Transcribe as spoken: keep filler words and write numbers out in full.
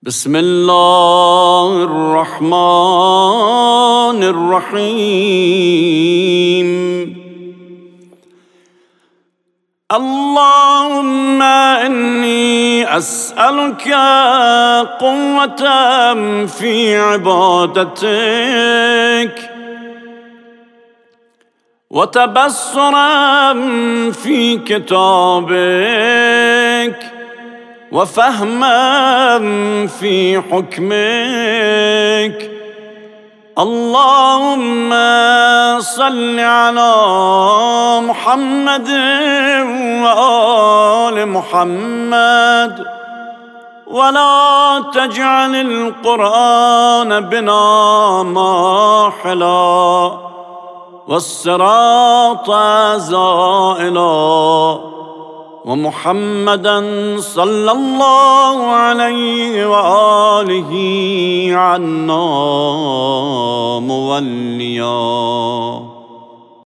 بسم الله الرحمن الرحيم. اللهم إني أسألك قوة في عبادتك، وتبصرا في كتابك، وفهما في حكمك. اللهم صل على محمد وآل محمد، ولا تجعل القرآن بنا ماحلا والصراط زائلا، ومحمدا صلى الله عليه وآله عنا موليا.